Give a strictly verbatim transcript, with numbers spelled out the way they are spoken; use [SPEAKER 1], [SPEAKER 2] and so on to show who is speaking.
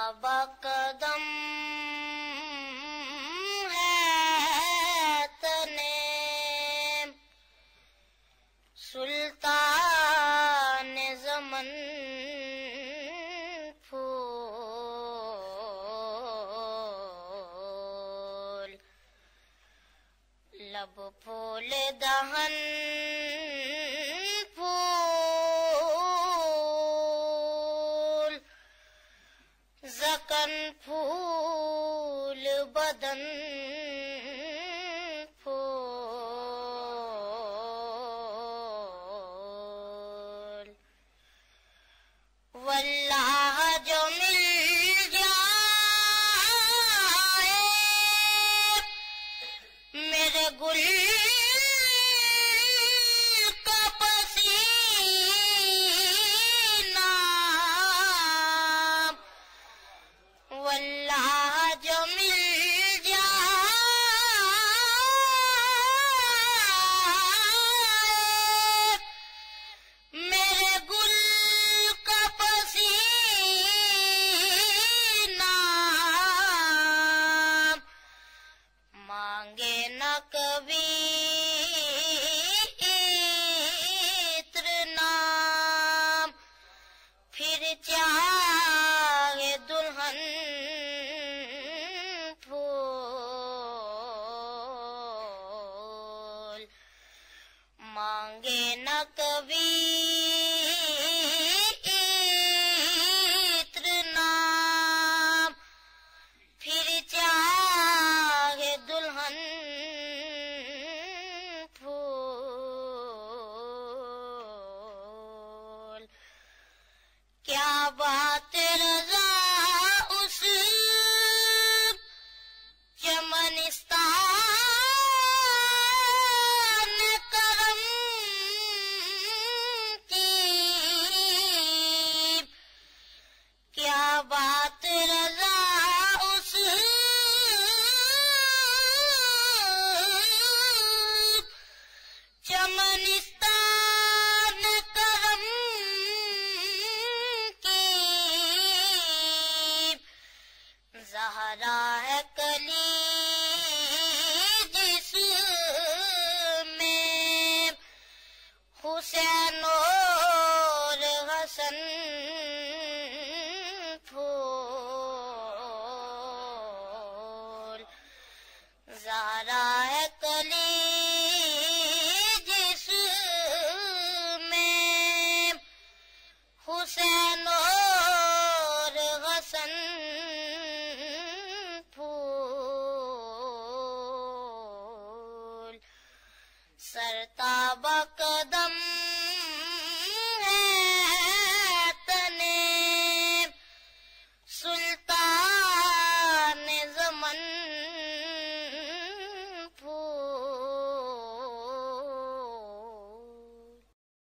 [SPEAKER 1] بقدم ہے تنے سلطان زمن پھول لب پھول دہن پھول زکن پھول بدن پھول واللہ جو مل جائے میرے گل کا پسینہ واللہ جو مل جائے میرے گل کا پسینہ مانگے نہ کبھی عطر نام پھر چاہے دلہن پھول مانگے نہ کبھی عطر نام پھر چاہے دلہن پھول کیا بات رضا اس چمنستان کرم کی کیا بات رضا اس چمنستان کرم کی زہرا ہے کلی جس میں حسین اور حسن پھول زہرا ہے کلی جس میں حسین اور حسن پھول سرتا